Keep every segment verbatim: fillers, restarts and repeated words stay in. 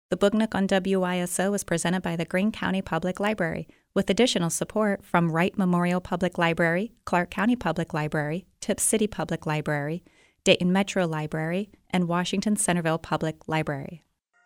The Book Nook on W Y S O is presented by the Greene County Public Library, with additional support from Wright Memorial Public Library, Clark County Public Library, Tipp City Public Library, Dayton Metro Library, and Washington Centerville Public Library.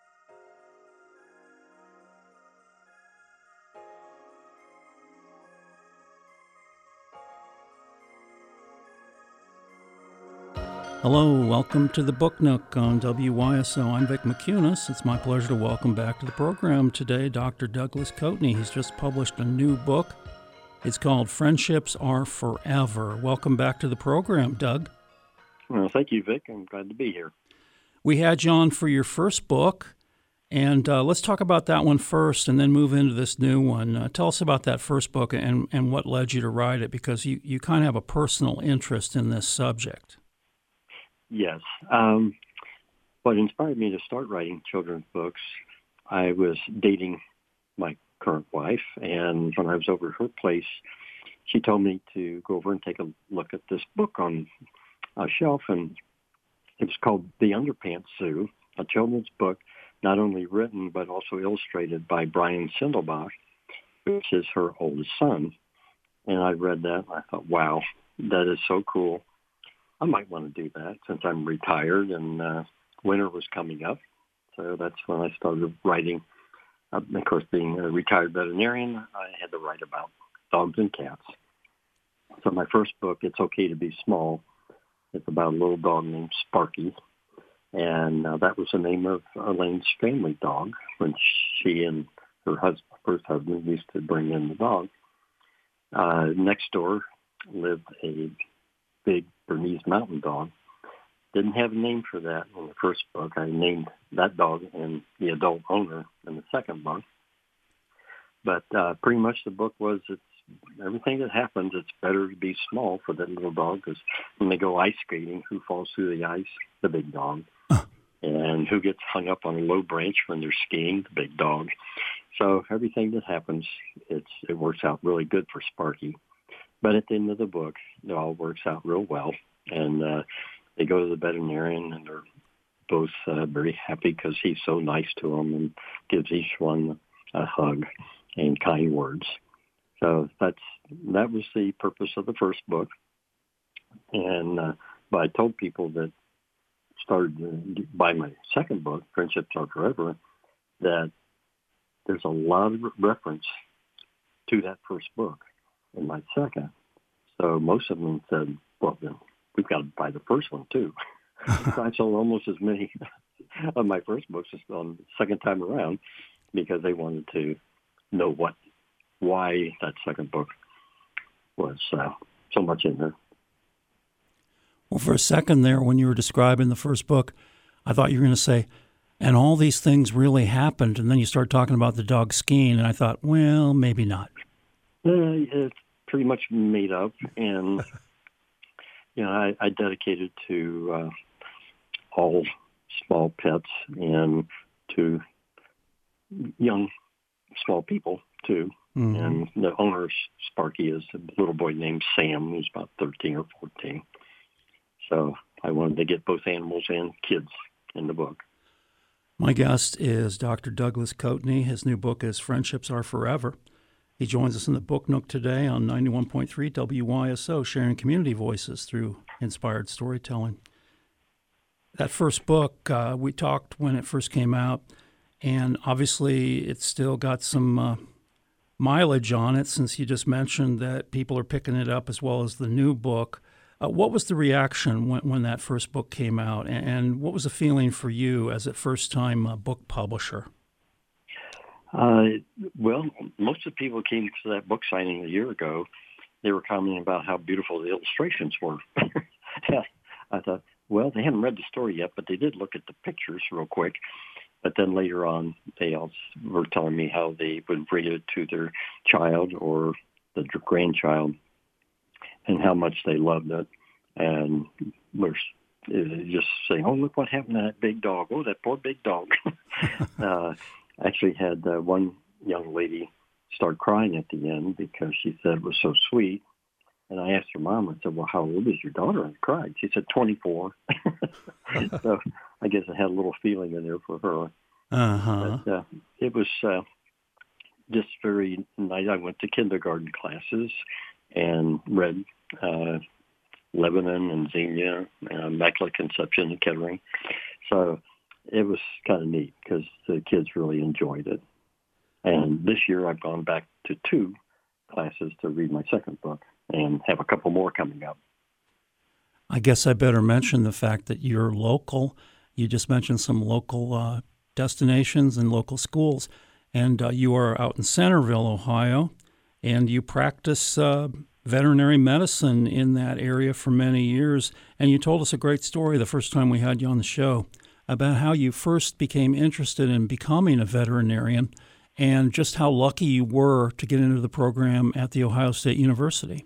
Hello, welcome to the Book Nook on W Y S O. I'm Vic McCunis. It's my pleasure to welcome back to the program today Doctor Douglas Coatney. He's just published a new book. It's called Friendships Are Forever. Welcome back to the program, Doug. Well, thank you, Vic. I'm glad to be here. We had you on for your first book, and uh, let's talk about that one first and then move into this new one. Uh, tell us about that first book and, and what led you to write it, because you, you kind of have a personal interest in this subject. Yes. Um, what inspired me to start writing children's books, I was dating my current wife, and when I was over at her place, she told me to go over and take a look at this book on a shelf, and it was called The Underpants Zoo, a children's book not only written but also illustrated by Brian Sindelbach, which is her oldest son. And I read that, and I thought, wow, that is so cool. I might want to do that since I'm retired and uh, winter was coming up. So that's when I started writing. Uh, of course, being a retired veterinarian, I had to write about dogs and cats. So my first book, It's Okay to Be Small, it's about a little dog named Sparky. And uh, that was the name of Elaine's family dog when she and her husband, first husband used to bring in the dog. Uh, next door lived a big Bernese Mountain Dog. Didn't have a name for that in the first book. I named that dog and the adult owner in the second book. But uh, pretty much the book was, it's everything that happens, it's better to be small for that little dog, because when they go ice skating, who falls through the ice? The big dog. And who gets hung up on a low branch when they're skiing? The big dog. So everything that happens, it's it works out really good for Sparky. But at the end of the book, it all works out real well. And uh, they go to the veterinarian, and they're both uh, very happy because he's so nice to them and gives each one a hug and kind words. So that's that was the purpose of the first book. And uh, but I told people that started to buy my second book, Friendships Are Forever, that there's a lot of reference to that first book in my second. So most of them said, well, then we've got to buy the first one, too. So I sold almost as many of my first books on the second time around because they wanted to know what, why that second book was uh, so much in there. Well, for a second there, when you were describing the first book, I thought you were going to say, and all these things really happened, and then you started talking about the dog skiing, and I thought, well, maybe not. Uh, it's pretty much made up, and you know, I, I dedicated to uh, all small pets and to young small people too. Mm-hmm. And the owner, Sparky, is a little boy named Sam, who's about thirteen or fourteen. So I wanted to get both animals and kids in the book. My guest is Doctor Douglas Coatney. His new book is Friendships Are Forever. He joins us in the Book Nook today on ninety-one point three W Y S O, sharing community voices through inspired storytelling. That first book, uh, we talked when it first came out, and obviously it's still got some uh, mileage on it, since you just mentioned that people are picking it up as well as the new book. Uh, what was the reaction when, when that first book came out, and, and what was the feeling for you as a first-time uh, book publisher? Uh, well, most of the people who came to that book signing a year ago, they were commenting about how beautiful the illustrations were. I thought, well, they haven't read the story yet, but they did look at the pictures real quick. But then later on, they also were telling me how they would read it to their child or the grandchild and how much they loved it. And we're just saying, oh, look what happened to that big dog. Oh, that poor big dog. uh, I actually had uh, one young lady start crying at the end because she said it was so sweet. And I asked her mom, I said, well, how old is your daughter? And I cried. She said, twenty-four. So I guess I had a little feeling in there for her. Uh-huh. But uh, it was uh, just very nice. I went to kindergarten classes and read uh, Lebanon and Xenia, uh, Immaculate Conception and Kettering. So it was kind of neat because the kids really enjoyed it. And this year I've gone back to two classes to read my second book and have a couple more coming up. I guess I better mention the fact that you're local. You just mentioned some local uh, destinations and local schools. And uh, you are out in Centerville, Ohio, and you practice uh, veterinary medicine in that area for many years. And you told us a great story the first time we had you on the show about how you first became interested in becoming a veterinarian and just how lucky you were to get into the program at The Ohio State University.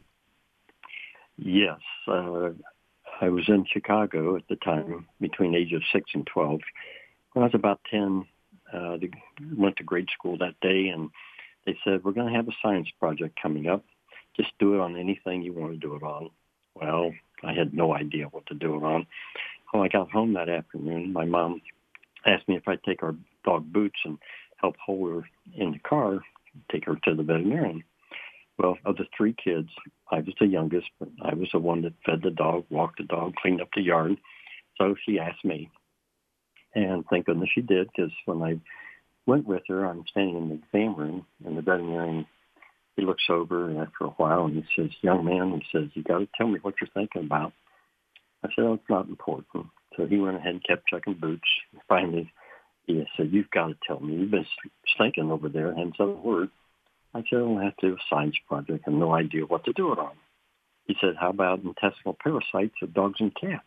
Yes. Uh, I was in Chicago at the time, between ages six and twelve. When I was about ten, uh, they went to grade school that day, and they said, we're going to have a science project coming up. Just do it on anything you want to do it on. Well, I had no idea what to do it on. When I got home that afternoon, my mom asked me if I'd take our dog Boots and help hold her in the car, take her to the veterinarian. Well, of the three kids, I was the youngest, but I was the one that fed the dog, walked the dog, cleaned up the yard. So she asked me. And thank goodness she did, because when I went with her, I'm standing in the exam room, and the veterinarian, he looks over after a while, and he says, young man, he says, you got to tell me what you're thinking about. I said, oh, it's not important. So he went ahead and kept checking Boots. Finally, he said, you've got to tell me. You've been stinking over there and hadn't said a word. I said, I'll have to do a science project. I have no idea what to do it on. He said, how about intestinal parasites of dogs and cats?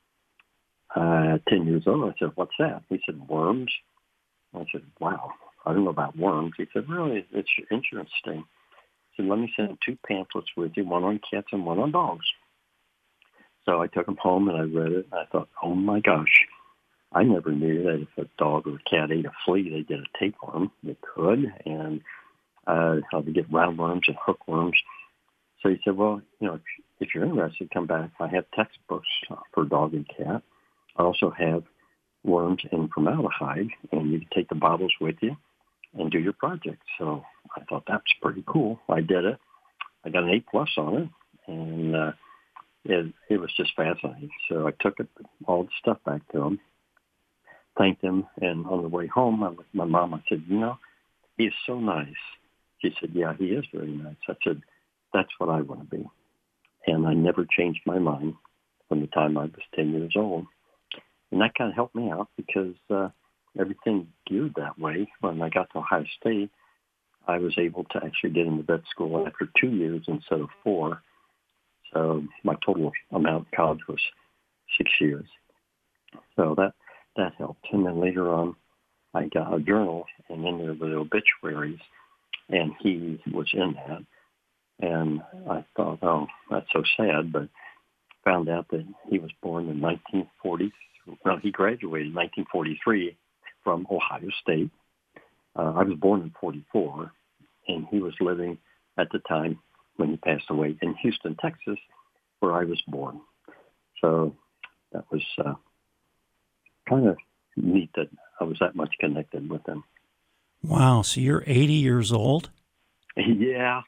Uh, at ten years old, I said, what's that? He said, worms. I said, wow, I don't know about worms. He said, really, it's interesting. He said, let me send two pamphlets with you, one on cats and one on dogs. So I took them home and I read it. And I thought, oh my gosh, I never knew that if a dog or a cat ate a flea, they get a tapeworm. They could, and uh, how to get roundworms and hookworms. So he said, well, you know, if, if you're interested, come back. I have textbooks for dog and cat. I also have worms in formaldehyde, and you can take the bottles with you and do your project. So I thought that's pretty cool. I did it. I got an A plus on it, and uh, it, it was just fascinating. So I took it, all the stuff back to him, thanked him, and on the way home, I looked at my mom. I said, you know, he is so nice. She said, yeah, he is very nice. I said, that's what I want to be. And I never changed my mind from the time I was ten years old. And that kind of helped me out because uh, everything geared that way. When I got to Ohio State, I was able to actually get into vet school after two years instead of four. So my total amount of college was six years. So that, that helped. And then later on, I got a journal, and in there were the obituaries, and he was in that. And I thought, oh, that's so sad, but found out that he was born in nineteen forty. Well, he graduated in nineteen forty-three from Ohio State. Uh, I was born in forty-four, and he was living at the time when he passed away in Houston, Texas, where I was born. So that was uh, kind of neat that I was that much connected with him. Wow, so you're eighty years old? Yeah.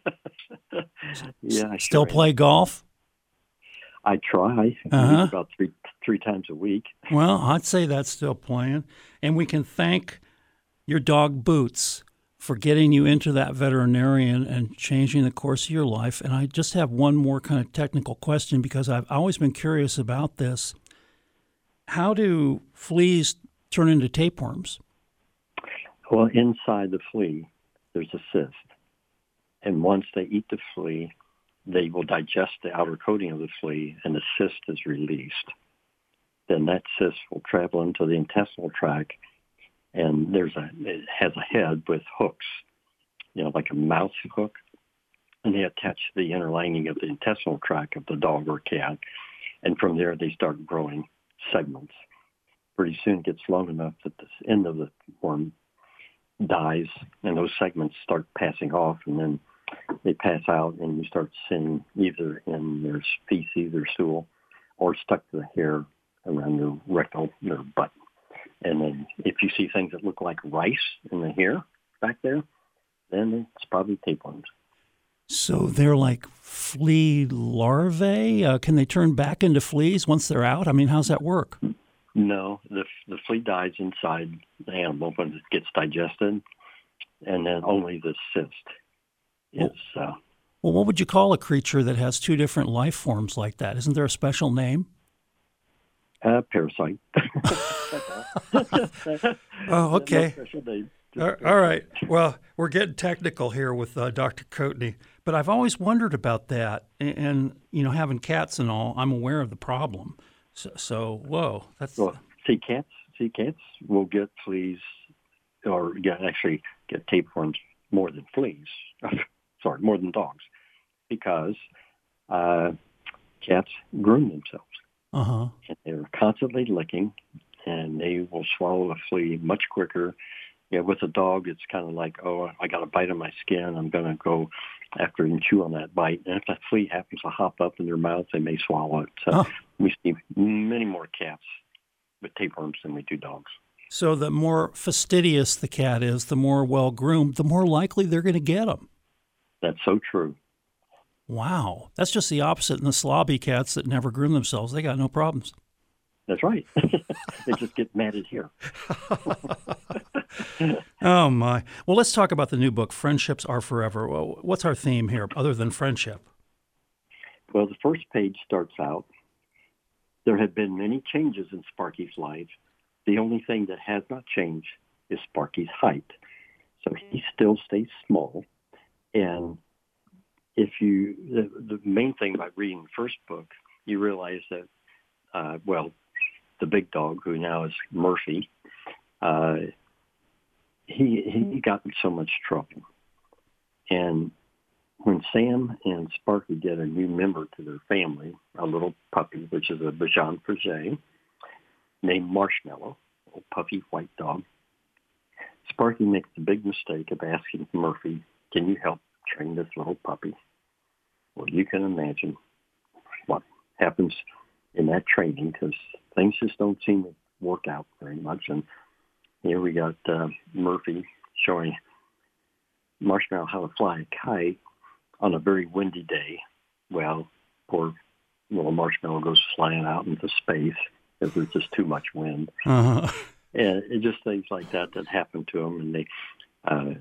yeah. I Still sure play am. golf? I try. Uh-huh. About three three times a week. Well, I'd say that's still playing. And we can thank your dog Boots for getting you into that veterinarian and changing the course of your life. And I just have one more kind of technical question because I've always been curious about this. How do fleas turn into tapeworms? Well, inside the flea, there's a cyst. And once they eat the flea, they will digest the outer coating of the flea, and the cyst is released. Then that cyst will travel into the intestinal tract, and there's a it has a head with hooks, you know, like a mouse hook, and they attach to the inner lining of the intestinal tract of the dog or cat, and from there they start growing segments. Pretty soon it gets long enough that the end of the worm dies, and those segments start passing off, and then they pass out, and you start seeing either in their feces or stool or stuck to the hair around their rectal, their butt. And then if you see things that look like rice in the hair back there, then it's probably tapeworms. So they're like flea larvae? Uh, can they turn back into fleas once they're out? I mean, how's that work? No, the the flea dies inside the animal when it gets digested, and then only the cyst is... Well, uh, well, what would you call a creature that has two different life forms like that? Isn't there a special name? uh, parasite. Oh, okay. No special name. All all right. Well, we're getting technical here with uh, Doctor Coatney, but I've always wondered about that. And, and, you know, having cats and all, I'm aware of the problem. So, so whoa, that's... Well, see, cats, see, cats will get fleas or get, actually get tapeworms more than fleas. Sorry, more than dogs, because uh, cats groom themselves. Uh-huh. And they're constantly licking, and they will swallow a flea much quicker. Yeah, with a dog, it's kind of like, oh, I got a bite on my skin. I'm going to go after and chew on that bite. And if that flea happens to hop up in their mouth, they may swallow it. So Oh. we see many more cats with tapeworms than we do dogs. So the more fastidious the cat is, the more well-groomed, the more likely they're going to get them. That's so true. Wow. That's just the opposite in the slobby cats that never groom themselves. They got no problems. That's right. They just get mad at here. Oh, my. Well, let's talk about the new book, Friendships Are Forever. Well, what's our theme here, other than friendship? Well, the first page starts out, there have been many changes in Sparky's life. The only thing that has not changed is Sparky's height. So he still stays small. And if you, the, the main thing by reading the first book, you realize that, uh, well, the big dog, who now is Murphy, uh, he he got in so much trouble. And when Sam and Sparky get a new member to their family, a little puppy, which is a Bichon Frise, named Marshmallow, a little puffy white dog, Sparky makes the big mistake of asking Murphy, can you help train this little puppy? Well, you can imagine what happens in that training, because things just don't seem to work out very much. And here we got uh, Murphy showing Marshmallow how to fly a kite on a very windy day. Well, poor little Marshmallow goes flying out into space because there's just too much wind. Uh-huh. And it just things like that that happen to them. And they, uh,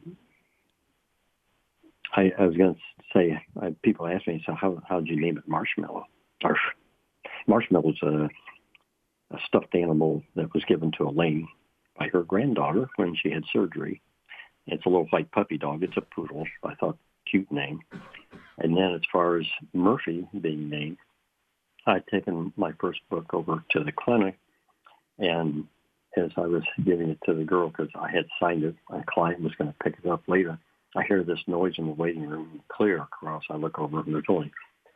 I, I was going to say, I, people ask me, so how how did you name it Marshmallow? Or, Marshmallow's a, a stuffed animal that was given to Elaine by her granddaughter when she had surgery. It's a little white puppy dog. It's a poodle. I thought, cute name. And then as far as Murphy being named, I'd taken my first book over to the clinic, and as I was giving it to the girl, because I had signed it, a client was going to pick it up later, I hear this noise in the waiting room, clear across. I look over, and there's only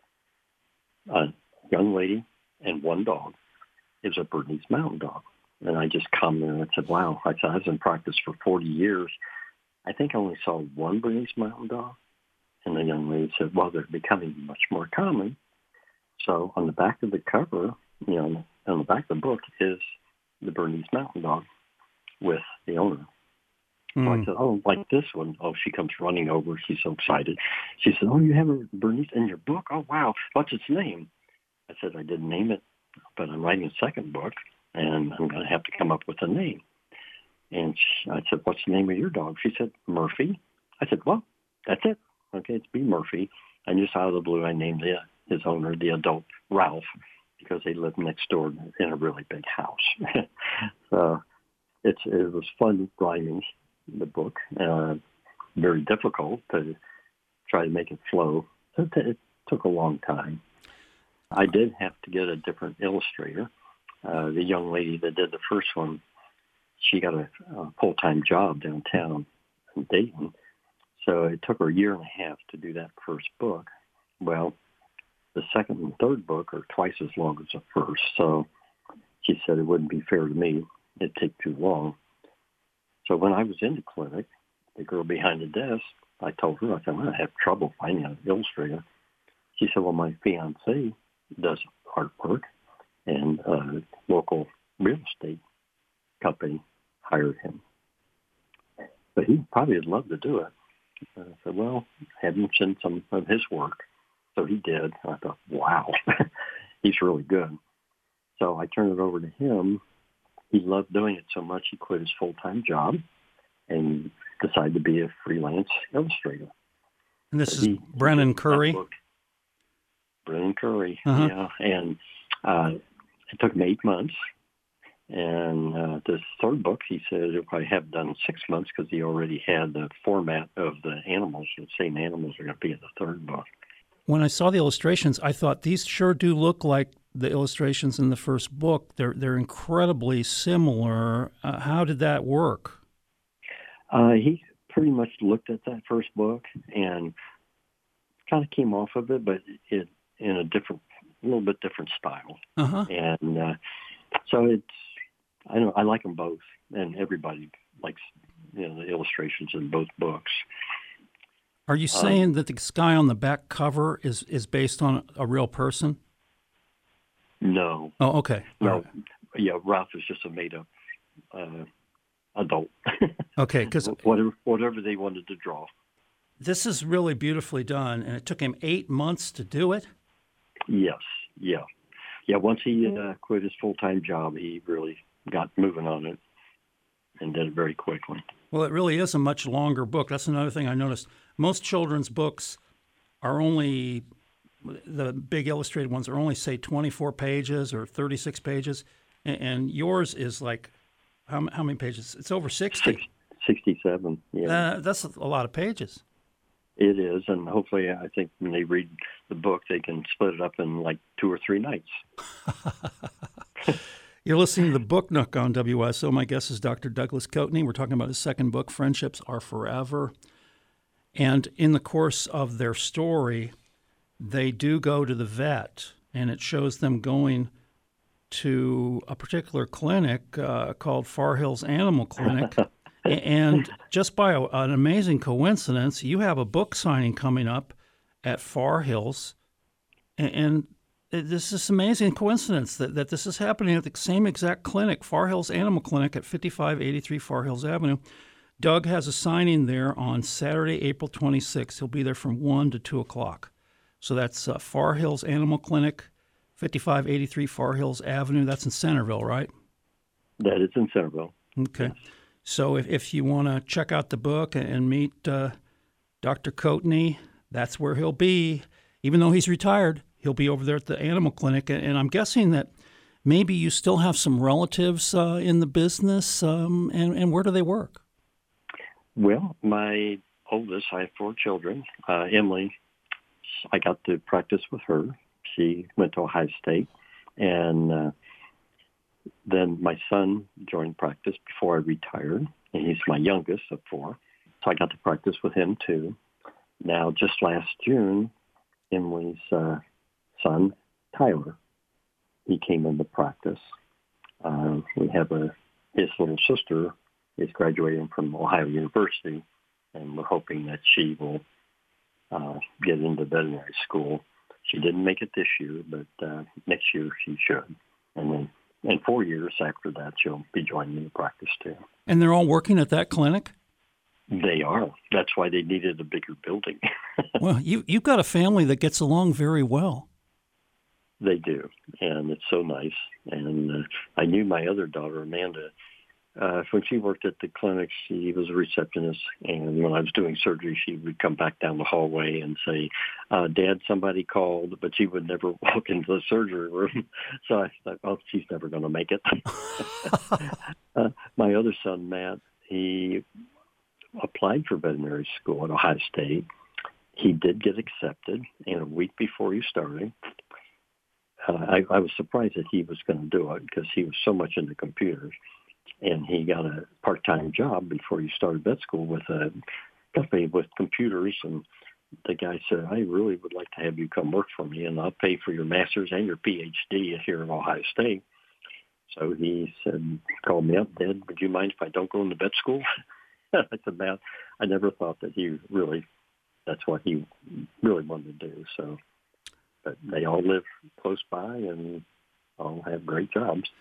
a young lady and one dog. Is a Bernese Mountain Dog. And I just commented and I said, wow. I said, I was in practice for forty years. I think I only saw one Bernese Mountain Dog. And the young lady said, well, they're becoming much more common. So on the back of the cover, you know, on the back of the book is the Bernese Mountain Dog with the owner. Mm. So I said, oh, like this one. Oh, she comes running over. She's so excited. She said, oh, you have a Bernese in your book? Oh, wow. What's its name? I said, I didn't name it, but I'm writing a second book, and I'm going to have to come up with a name. And she, I said, what's the name of your dog? She said, Murphy. I said, well, that's it. Okay, it's B. Murphy. And just out of the blue, I named the, his owner, the adult, Ralph, because they lived next door in a really big house. So it's, it was fun writing the book. Uh, very difficult to try to make it flow. So it, it took a long time. I did have to get a different illustrator. Uh, the young lady that did the first one, she got a, a full-time job downtown in Dayton. So it took her a year and a half to do that first book. Well, the second and third book are twice as long as the first. So she said it wouldn't be fair to me. It'd take too long. So when I was in the clinic, the girl behind the desk, I told her, I said, well, I have trouble finding an illustrator. She said, well, my fiancé does artwork and uh, local real estate company hired him. But he probably would love to do it. And I said, well, have him send some of his work. So he did. I thought, wow, he's really good. So I turned it over to him. He loved doing it so much he quit his full-time job and decided to be a freelance illustrator. And this so is he, Brennan he Curry? Brennan Curry, uh-huh. yeah. And uh, it took him eight months. And uh, this third book, he said he'll probably have done six months because he already had the format of the animals. The same animals are going to be in the third book. When I saw the illustrations, I thought these sure do look like the illustrations in the first book. They're they're incredibly similar. Uh, how did that work? Uh, he pretty much looked at that first book and kind of came off of it, but it in a different, a little bit different style. Uh-huh. And uh, so it's, I don't, I like them both, and everybody likes, you know, the illustrations in both books. Are you saying um, that the guy on the back cover is, is based on a real person? No. Oh, okay. No. Right. Yeah, Ralph is just a made-up uh, adult. Okay, because whatever whatever they wanted to draw. This is really beautifully done, and it took him eight months to do it. Yes. Yeah. Yeah. Once he uh, quit his full-time job, he really got moving on it and did it very quickly. Well, it really is a much longer book. That's another thing I noticed. Most children's books are only, the big illustrated ones are only, say, twenty-four pages or thirty-six pages. And, and yours is like, how, how many pages? It's over sixty. sixty-seven, yeah. Uh, that's a lot of pages. It is, and hopefully I think when they read the book, they can split it up in like two or three nights. You're listening to the Book Nook on W S O. My guest is Doctor Douglas Coatney. We're talking about his second book, Friendships Are Forever. And in the course of their story, they do go to the vet, and it shows them going to a particular clinic uh, called Far Hills Animal Clinic. And just by a, an amazing coincidence, you have a book signing coming up at Far Hills, and, and this is amazing coincidence that, that this is happening at the same exact clinic, Far Hills Animal Clinic at fifty-five eighty-three Far Hills Avenue. Doug has a signing there on Saturday, April twenty-sixth. He'll be there from one to two o'clock. So that's uh, Far Hills Animal Clinic, fifty-five eighty-three Far Hills Avenue. That's in Centerville, right? That is in Centerville. Okay. Yes. So if, if you want to check out the book and meet uh, Doctor Coatney, that's where he'll be. Even though he's retired, he'll be over there at the animal clinic. And I'm guessing that maybe you still have some relatives uh, in the business. Um, and, and where do they work? Well, my oldest, I have four children. Uh, Emily, I got to practice with her. She went to Ohio State. And uh, then my son joined practice before I retired, and he's my youngest of four. So I got to practice with him, too. Now, just last June, Emily's uh, son, Tyler, he came into practice. Uh, we have a his little sister is graduating from Ohio University, and we're hoping that she will uh, get into veterinary school. She didn't make it this year, but uh, next year she should. And then in four years after that, she'll be joining me in practice, too. And they're all working at that clinic? They are. That's why they needed a bigger building. Well, you, you've got a family that gets along very well. They do, and it's so nice. And uh, I knew my other daughter, Amanda, uh, when she worked at the clinic, she was a receptionist, and when I was doing surgery, she would come back down the hallway and say, uh, Dad, somebody called, but she would never walk into the surgery room. So I thought, oh, she's never going to make it. uh, my other son, Matt, he applied for veterinary school at Ohio State. He did get accepted, and a week before he started, uh, I, I was surprised that he was going to do it because he was so much into computers. And he got a part-time job before he started vet school with a company with computers. And the guy said, I really would like to have you come work for me, and I'll pay for your master's and your P H D here at Ohio State. So he said, called me up, Dad, would you mind if I don't go into vet school? I said, Matt, I never thought that he really, that's what he really wanted to do. So, but they all live close by and all have great jobs.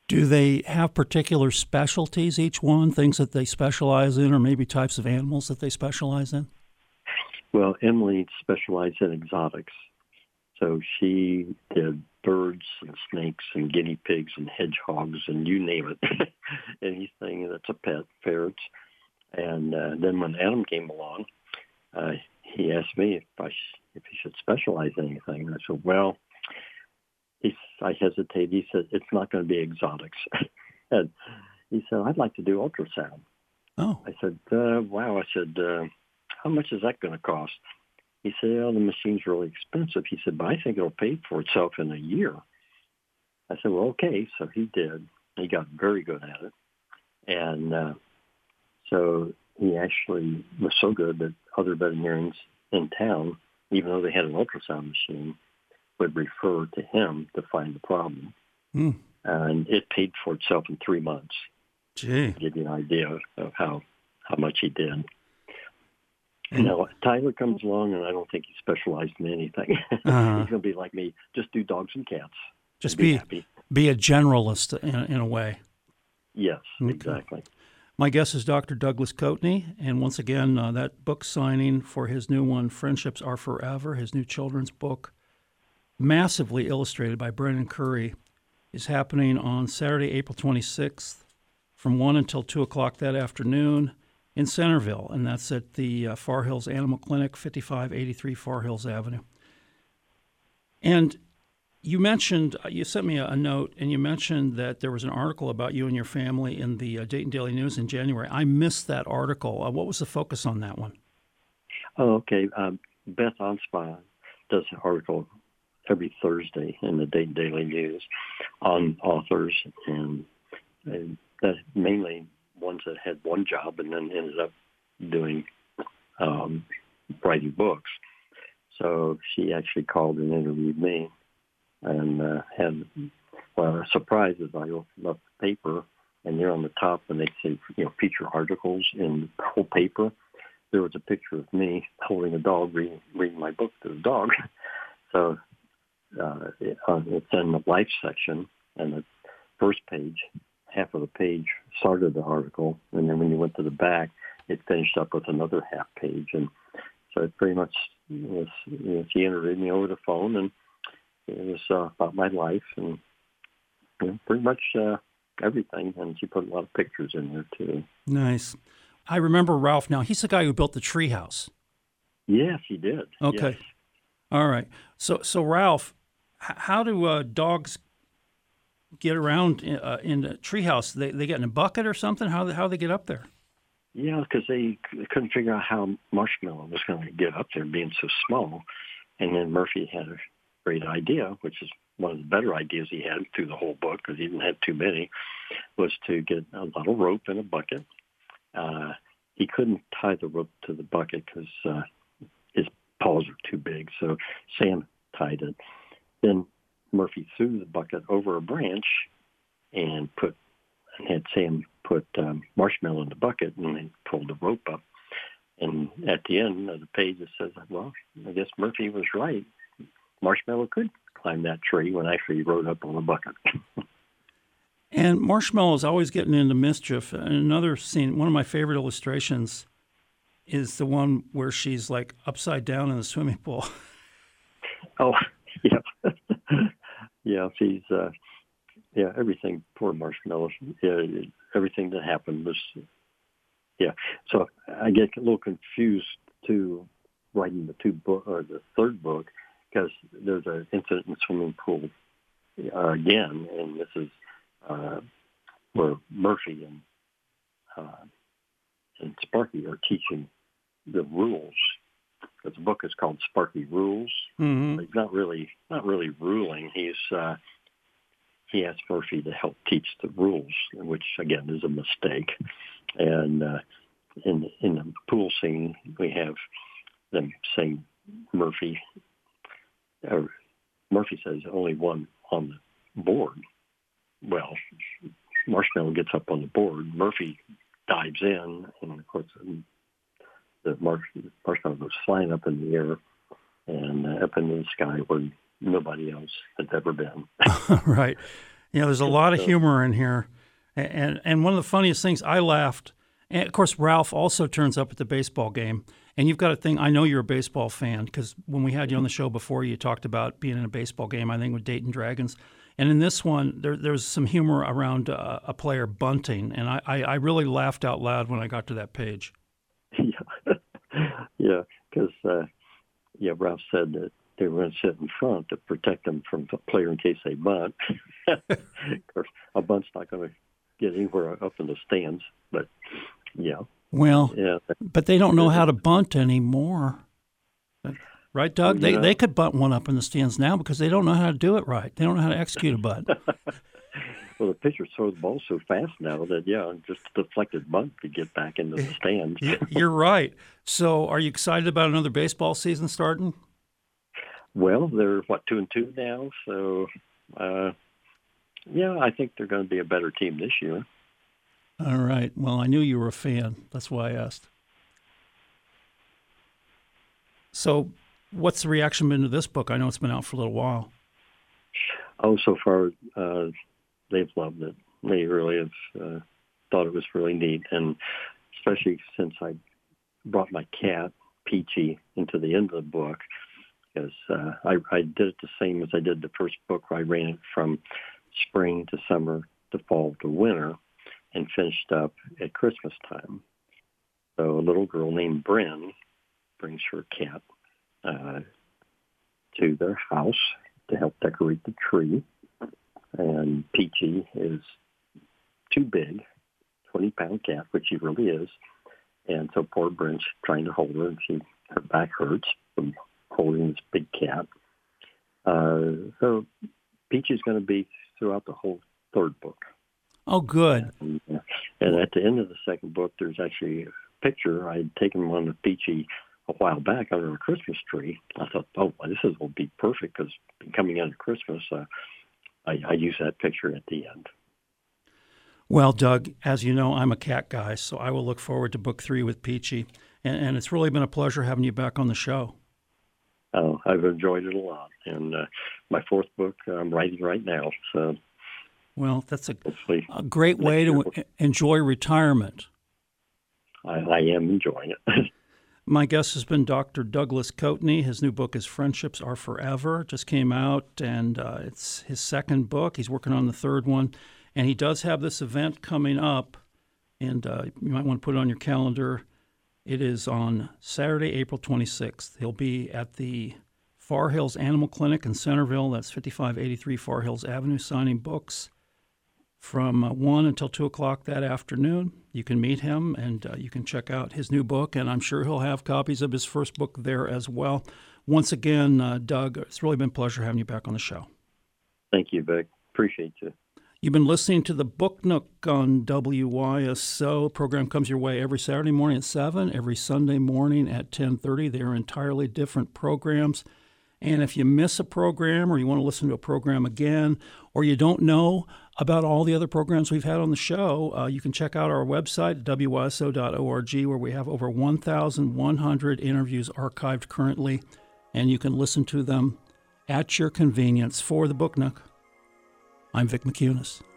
Do they have particular specialties, each one, things that they specialize in, or maybe types of animals that they specialize in? Well, Emily specialized in exotics. So she did birds and snakes and guinea pigs and hedgehogs and you name it, anything that's a pet, ferrets. And uh, then when Adam came along, uh, he asked me if I sh- if he should specialize in anything. And I said, well, he's, I hesitated. He said, it's not going to be exotics. And he said, I'd like to do ultrasound. Oh. I said, uh, wow. I said, uh, how much is that going to cost? He said, oh, the machine's really expensive. He said, but I think it'll pay for itself in a year. I said, well, okay. So he did. He got very good at it. And uh, so he actually was so good that other veterinarians in town, even though they had an ultrasound machine, would refer to him to find the problem. Mm. And it paid for itself in three months. Gee. To give you an idea of how, how much he did. And, now, Tyler comes along, and I don't think he specialized in anything. Uh-huh. He's going to be like me, just do dogs and cats. Just be be happy. be a generalist in, in a way. Yes, Okay. exactly. My guest is Doctor Douglas Coatney, and once again, uh, that book signing for his new one, Friendships Are Forever, his new children's book, massively illustrated by Brendan Curry, is happening on Saturday, April twenty-sixth, from one until two o'clock that afternoon in Centerville, and that's at the uh, Far Hills Animal Clinic, fifty-five eighty-three Far Hills Avenue. And you mentioned, you sent me a, a note, and you mentioned that there was an article about you and your family in the uh, Dayton Daily News in January. I missed that article. Uh, what was the focus on that one? Oh, okay. Um, Beth Onspa does an article every Thursday in the Dayton Daily News on authors, and, and that mainly ones that had one job and then ended up doing um, writing books. So she actually called and interviewed me, and uh, had, well, a surprise is I opened up the paper, and there on the top, when they say, you know, feature articles in the whole paper, there was a picture of me holding a dog, reading, reading my book to the dog. So uh, it, uh, it's in the life section, and the first page, half of the page started the article, and then when you went to the back, it finished up with another half page. And so it pretty much was, you know, she interviewed me over the phone, and it was uh, about my life, and you know, pretty much uh, everything. And she put a lot of pictures in there, too. Nice. I remember Ralph now. He's the guy who built the treehouse. Yes, he did. Okay. Yes. All right. So, so Ralph, h- how do uh, dogs get around in, uh, in the treehouse? They they get in a bucket or something? How how they get up there? Yeah, because they c- couldn't figure out how Marshmallow was going to get up there, being so small. And then Murphy had a great idea, which is one of the better ideas he had through the whole book, because he didn't have too many, was to get a little rope in a bucket. Uh, he couldn't tie the rope to the bucket because uh, his paws are too big, so Sam tied it. Then Murphy threw the bucket over a branch and put and had Sam put um, Marshmallow in the bucket, and then pulled the rope up. And at the end of the page, it says, well, I guess Murphy was right. Marshmallow could climb that tree when actually he rode up on the bucket. And Marshmallow is always getting into mischief. And another scene, one of my favorite illustrations, is the one where she's like upside down in the swimming pool. Oh, yeah. Yeah, she's, uh, yeah, everything, poor Marshmallow, yeah, everything that happened was, yeah. So I get a little confused, too, writing the two book, or the third book, because there's an incident in the swimming pool uh, again, and this is uh, where Murphy and uh, and Sparky are teaching the rules. Because the book is called Sparky Rules. Mm-hmm. He's not really not really ruling. He's uh, he asked Murphy to help teach the rules, which again is a mistake. And uh, in in the pool scene, we have them saying Murphy. Uh, Murphy says only one on the board. Well, Marshmallow gets up on the board. Murphy dives in, and of course, the marsh, Marshmallow goes flying up in the air and uh, up into the sky where nobody else has ever been. Right. You know, there's a lot of humor in here. And and one of the funniest things, I laughed. And, of course, Ralph also turns up at the baseball game. And you've got a thing, I know you're a baseball fan, because when we had you on the show before, you talked about being in a baseball game, I think with Dayton Dragons. And in this one, there, there's some humor around uh, a player bunting. And I, I, I really laughed out loud when I got to that page. Yeah, yeah, because uh, yeah, Ralph said that they were going to sit in front to protect them from the player in case they bunt. Of course, a bunt's not going to get anywhere up in the stands, but yeah. Well, yeah. But they don't know how to bunt anymore. Right, Doug? They yeah. they could bunt one up in the stands now because they don't know how to do it right. They don't know how to execute a bunt. Well, the pitchers throw the ball so fast now that, yeah, just a deflected bunt to get back into the stands. You're right. So are you excited about another baseball season starting? Well, they're, what, two and two now? So, uh, yeah, I think they're going to be a better team this year. All right. Well, I knew you were a fan. That's why I asked. So what's the reaction been to this book? I know it's been out for a little while. Oh, so far, uh, they've loved it. They really have uh, thought it was really neat. And especially since I brought my cat, Peachy, into the end of the book, because uh, I, I did it the same as I did the first book, where I ran it from spring to summer to fall to winter and finished up at Christmas time. So a little girl named Bryn brings her cat uh, to their house to help decorate the tree. And Peachy is too big, twenty-pound cat, which she really is. And so poor Bryn's trying to hold her, and she her back hurts from holding this big cat. Uh, so Peachy's going to be throughout the whole third book. Oh, good. And, uh, and at the end of the second book, there's actually a picture. I had taken one of Peachy a while back under a Christmas tree. I thought, oh, well, this is, will be perfect because coming out of Christmas, uh, I, I use that picture at the end. Well, Doug, as you know, I'm a cat guy, so I will look forward to book three with Peachy. And, and it's really been a pleasure having you back on the show. Oh, I've enjoyed it a lot. And uh, my fourth book I'm writing right now, so... Well, that's a, a great way to enjoy retirement. I, I am enjoying it. My guest has been Doctor Douglas Coatney. His new book is Friendships Are Forever. It just came out, and uh, it's his second book. He's working on the third one. And he does have this event coming up, and uh, you might want to put it on your calendar. It is on Saturday, April twenty-sixth. He'll be at the Far Hills Animal Clinic in Centerville. That's fifty-five eighty-three Far Hills Avenue, signing books from uh, one until two o'clock that afternoon. You can meet him, and uh, you can check out his new book, and I'm sure he'll have copies of his first book there as well. Once again, uh, Doug, it's really been a pleasure having you back on the show. Thank you, Vic. Appreciate you. You've been listening to the Book Nook on W Y S O. The program comes your way every Saturday morning at seven, every Sunday morning at ten thirty. They are entirely different programs. And if you miss a program, or you want to listen to a program again, or you don't know about all the other programs we've had on the show, uh, you can check out our website, W Y S O dot org, where we have over one thousand one hundred interviews archived currently, and you can listen to them at your convenience. For the Book Nook, I'm Vic McCunis.